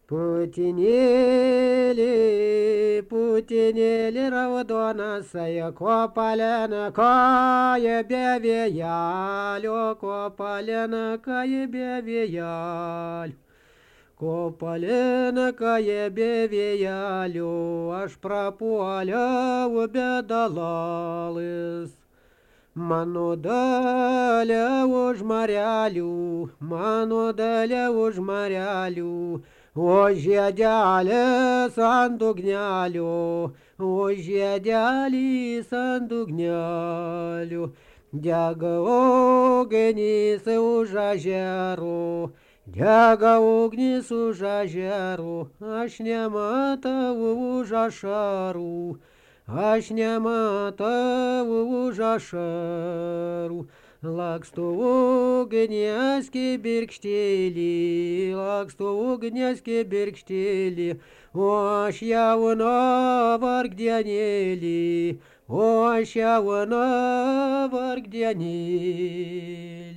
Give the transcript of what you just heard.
Putinėlį raudonas, kopalena koja be vėjelio, kopalena koja be vėjelio. Kopalena koja be vėjelio, aš prapuoliau bedalalis. Mano dalia už marelių, mano dalia už marelių, o žiedelis ant dugnelio, o žiedelis ant dugnelio. Dega ugnis už ežero, dega ugnis už ežero, aš nematau už ašarų. Aš nematau už ašarų, laksto ugnies kibirkštėlį, laksto ugnies kibirkštėlį, o aš jauna vargdienėlį, o aš jauna vargdienėlį.